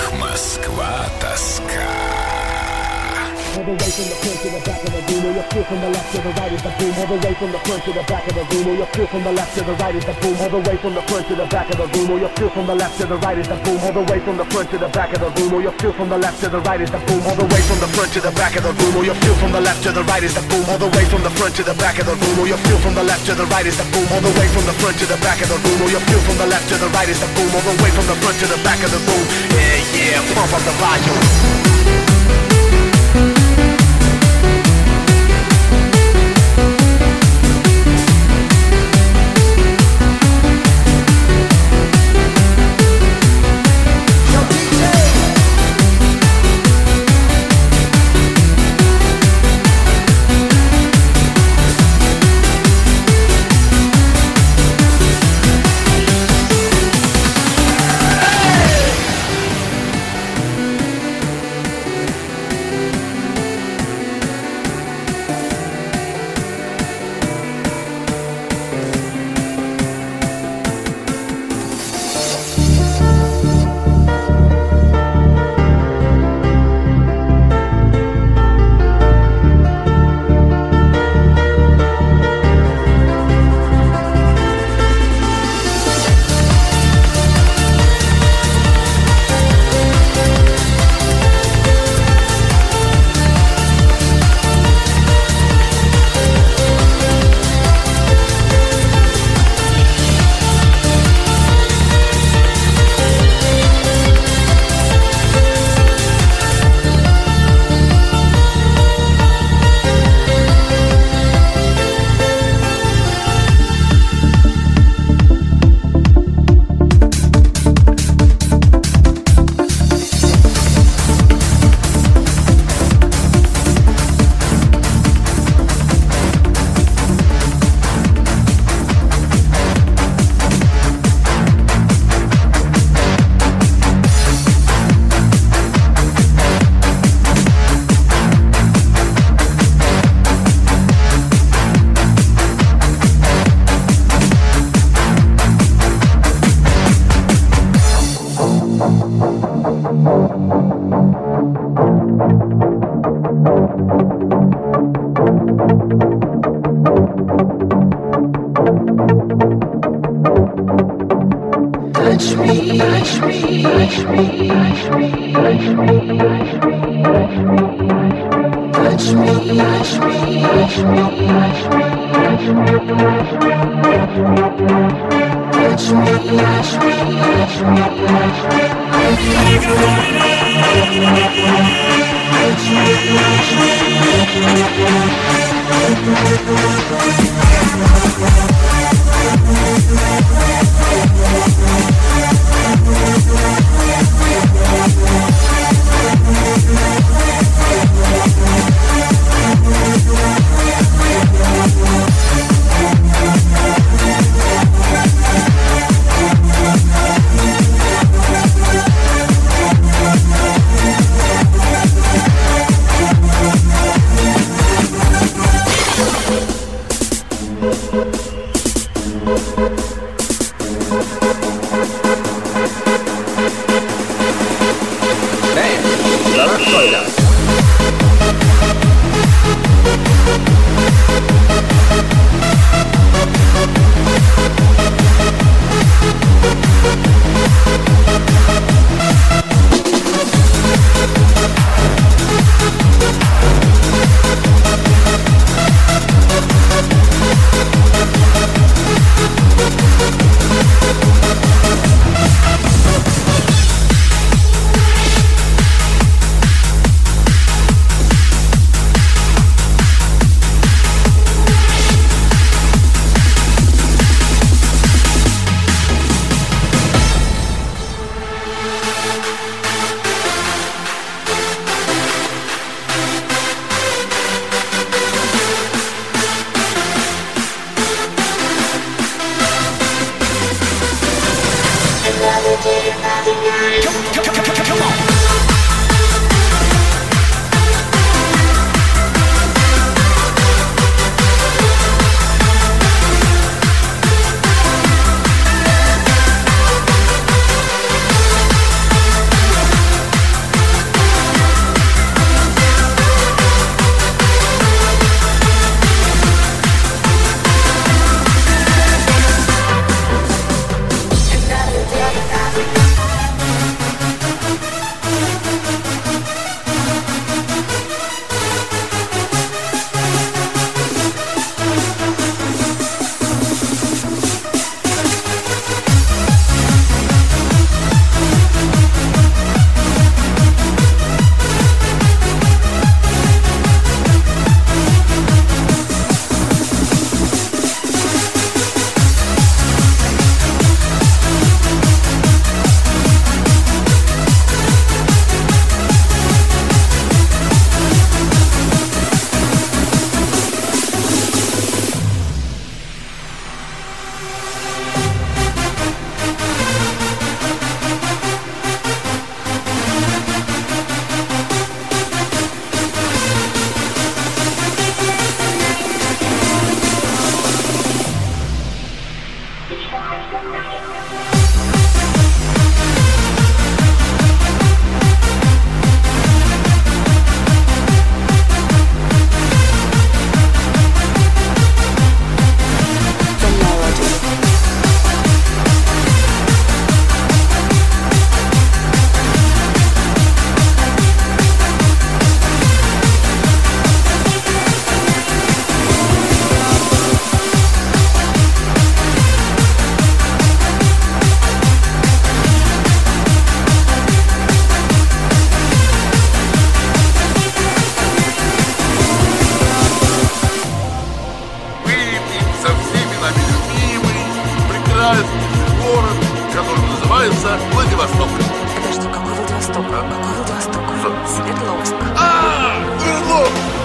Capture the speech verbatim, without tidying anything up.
Москва тоска. All the way from the front to the back of the room, or you feel from the left to the right is the boom. All the way from the front to the back of the room, or you feel from the left to the right is the boom. All the way from the front to the back of the room, or you feel from the left to the right is the boom. All the way from the front to the back of the room, or you feel from the left to the right is the boom. All the way from the front to the back of the room, or you feel from the left to the right is the boom. All the way from the front to the back of the room, or you feel from the left to the right is the boom. All the way from the front to the back of the room, or you feel from the left to the right is the boom. All the way from the front to the back of the room, yeah, yeah, pump up the volume. Владивосток. А какой Владивосток. За- Свердловск. А, Свердловск!